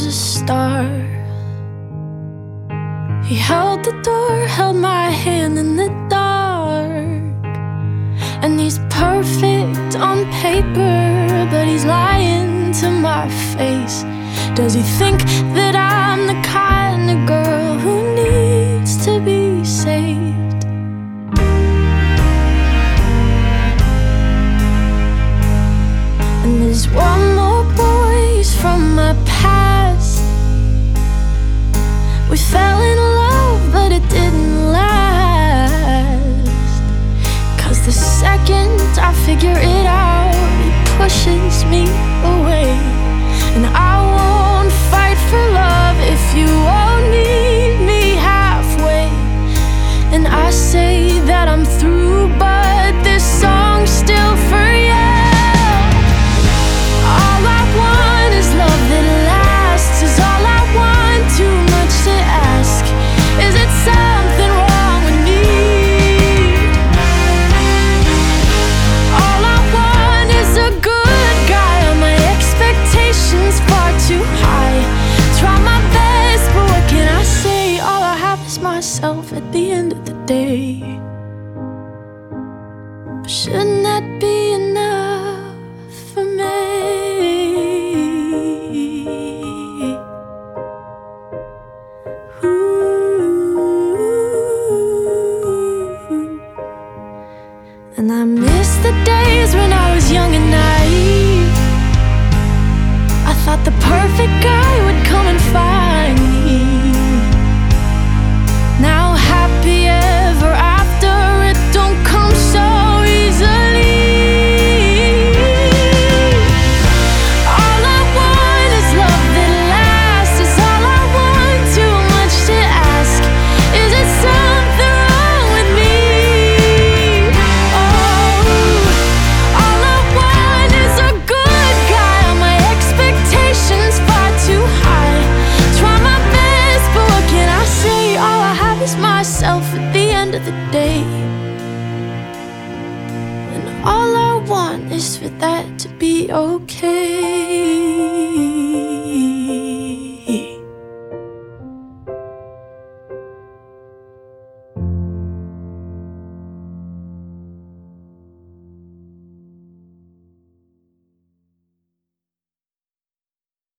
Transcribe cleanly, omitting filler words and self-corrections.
a star. He held the door, held my hand in the dark. And he's perfect on paper, but he's lying to my face. Does he think that I'm the kind of girl who needs to be saved? And there's one more voice from my past. We fell in love, but it didn't last. 'Cause the second I figure it out, he pushes me away. And I won't fight for love if you won't meet me halfway. And I say that I'm through, but this song's still for you. All I want is love that lasts. Is all I want too much to ask? Is it something wrong with me? All I want is a good guy. Are my expectations far too high? Try my best, but what can I say? All I have is myself at the end of the day. But shouldn't that be enough for me? And I miss the days when I was young and naive. I thought the perfect guy would come and find me. Now happy ever after, it don't come so easily. All I want is love that lasts. Is all I want too much to ask? Is it something wrong with me? Oh, all I want is a good guy. Are my expectations far too high? Try my best, but what can I say? All I have is myself at the end of the day. And all I want is for that to be okay.